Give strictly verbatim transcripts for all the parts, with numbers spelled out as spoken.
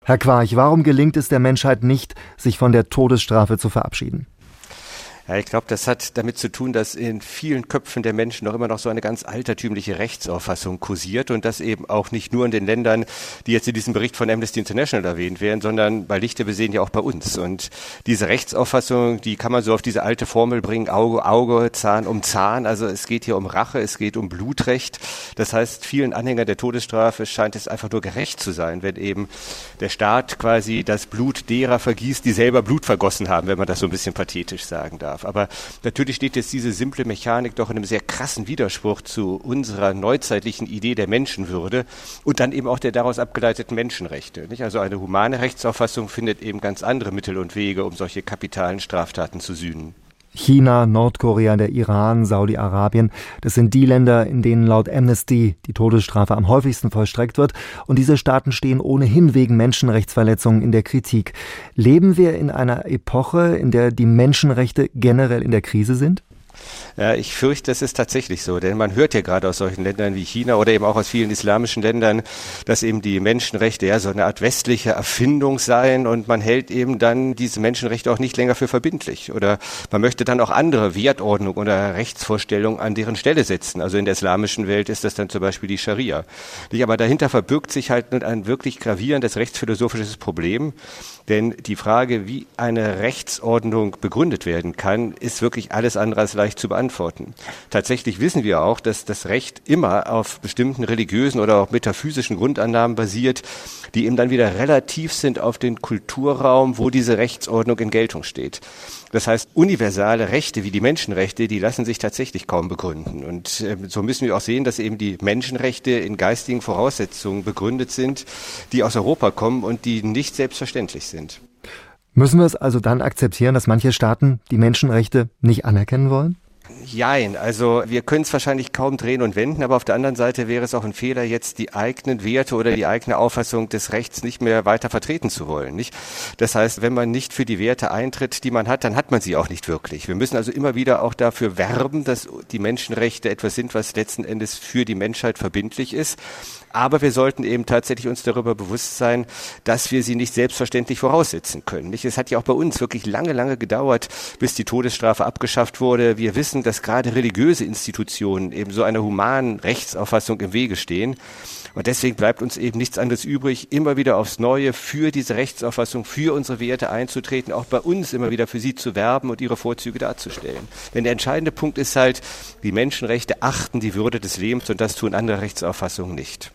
Herr Quarch, warum gelingt es der Menschheit nicht, sich von der Todesstrafe zu verabschieden? Ja, ich glaube, das hat damit zu tun, dass in vielen Köpfen der Menschen noch immer noch so eine ganz altertümliche Rechtsauffassung kursiert und das eben auch nicht nur in den Ländern, die jetzt in diesem Bericht von Amnesty International erwähnt werden, sondern bei Lichte besehen ja auch bei uns. Und diese Rechtsauffassung, die kann man so auf diese alte Formel bringen, Auge, Auge, Zahn um Zahn. Also es geht hier um Rache, es geht um Blutrecht. Das heißt, vielen Anhängern der Todesstrafe scheint es einfach nur gerecht zu sein, wenn eben der Staat quasi das Blut derer vergießt, die selber Blut vergossen haben, wenn man das so ein bisschen pathetisch sagen darf. Aber natürlich steht jetzt diese simple Mechanik doch in einem sehr krassen Widerspruch zu unserer neuzeitlichen Idee der Menschenwürde und dann eben auch der daraus abgeleiteten Menschenrechte. Nicht? Also eine humane Rechtsauffassung findet eben ganz andere Mittel und Wege, um solche kapitalen Straftaten zu sühnen. China, Nordkorea, der Iran, Saudi-Arabien, das sind die Länder, in denen laut Amnesty die Todesstrafe am häufigsten vollstreckt wird. Und diese Staaten stehen ohnehin wegen Menschenrechtsverletzungen in der Kritik. Leben wir in einer Epoche, in der die Menschenrechte generell in der Krise sind? Ja, ich fürchte, das ist tatsächlich so, denn man hört ja gerade aus solchen Ländern wie China oder eben auch aus vielen islamischen Ländern, dass eben die Menschenrechte ja so eine Art westliche Erfindung seien und man hält eben dann diese Menschenrechte auch nicht länger für verbindlich oder man möchte dann auch andere Wertordnung oder Rechtsvorstellungen an deren Stelle setzen. Also in der islamischen Welt ist das dann zum Beispiel die Scharia. Aber dahinter verbirgt sich halt ein wirklich gravierendes rechtsphilosophisches Problem, denn die Frage, wie eine Rechtsordnung begründet werden kann, ist wirklich alles andere als leicht zu beantworten. Tatsächlich wissen wir auch, dass das Recht immer auf bestimmten religiösen oder auch metaphysischen Grundannahmen basiert, die eben dann wieder relativ sind auf den Kulturraum, wo diese Rechtsordnung in Geltung steht. Das heißt, universale Rechte wie die Menschenrechte, die lassen sich tatsächlich kaum begründen. Und äh, so müssen wir auch sehen, dass eben die Menschenrechte in geistigen Voraussetzungen begründet sind, die aus Europa kommen und die nicht selbstverständlich sind. Müssen wir es also dann akzeptieren, dass manche Staaten die Menschenrechte nicht anerkennen wollen? Jein, also wir können es wahrscheinlich kaum drehen und wenden, aber auf der anderen Seite wäre es auch ein Fehler, jetzt die eigenen Werte oder die eigene Auffassung des Rechts nicht mehr weiter vertreten zu wollen, nicht? Das heißt, wenn man nicht für die Werte eintritt, die man hat, dann hat man sie auch nicht wirklich. Wir müssen also immer wieder auch dafür werben, dass die Menschenrechte etwas sind, was letzten Endes für die Menschheit verbindlich ist. Aber wir sollten eben tatsächlich uns darüber bewusst sein, dass wir sie nicht selbstverständlich voraussetzen können. Nicht? Es hat ja auch bei uns wirklich lange, lange gedauert, bis die Todesstrafe abgeschafft wurde. Wir wissen, dass gerade religiöse Institutionen eben so einer humanen Rechtsauffassung im Wege stehen. Und deswegen bleibt uns eben nichts anderes übrig, immer wieder aufs Neue für diese Rechtsauffassung, für unsere Werte einzutreten, auch bei uns immer wieder für sie zu werben und ihre Vorzüge darzustellen. Denn der entscheidende Punkt ist halt, die Menschenrechte achten die Würde des Lebens und das tun andere Rechtsauffassungen nicht.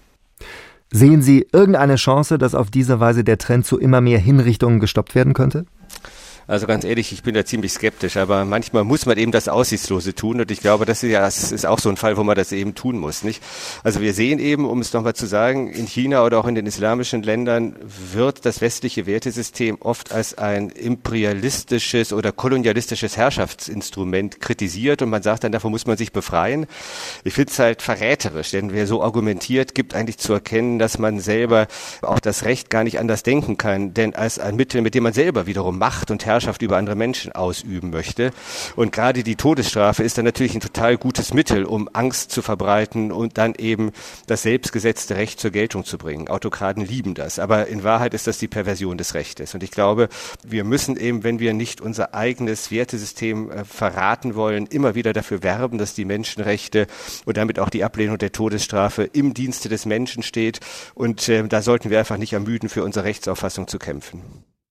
Sehen Sie irgendeine Chance, dass auf diese Weise der Trend zu immer mehr Hinrichtungen gestoppt werden könnte? Also ganz ehrlich, ich bin da ziemlich skeptisch, aber manchmal muss man eben das Aussichtslose tun und ich glaube, das ist ja, das ist auch so ein Fall, wo man das eben tun muss, nicht? Also wir sehen eben, um es nochmal zu sagen, in China oder auch in den islamischen Ländern wird das westliche Wertesystem oft als ein imperialistisches oder kolonialistisches Herrschaftsinstrument kritisiert und man sagt dann, davon muss man sich befreien. Ich finde es halt verräterisch, denn wer so argumentiert, gibt eigentlich zu erkennen, dass man selber auch das Recht gar nicht anders denken kann, denn als ein Mittel, mit dem man selber wiederum Macht und Herrschaft Herrschaft über andere Menschen ausüben möchte. Und gerade die Todesstrafe ist dann natürlich ein total gutes Mittel, um Angst zu verbreiten und dann eben das selbstgesetzte Recht zur Geltung zu bringen. Autokraten lieben das, aber in Wahrheit ist das die Perversion des Rechtes. Und ich glaube, wir müssen eben, wenn wir nicht unser eigenes Wertesystem äh, verraten wollen, immer wieder dafür werben, dass die Menschenrechte und damit auch die Ablehnung der Todesstrafe im Dienste des Menschen steht. Und äh, da sollten wir einfach nicht ermüden, für unsere Rechtsauffassung zu kämpfen.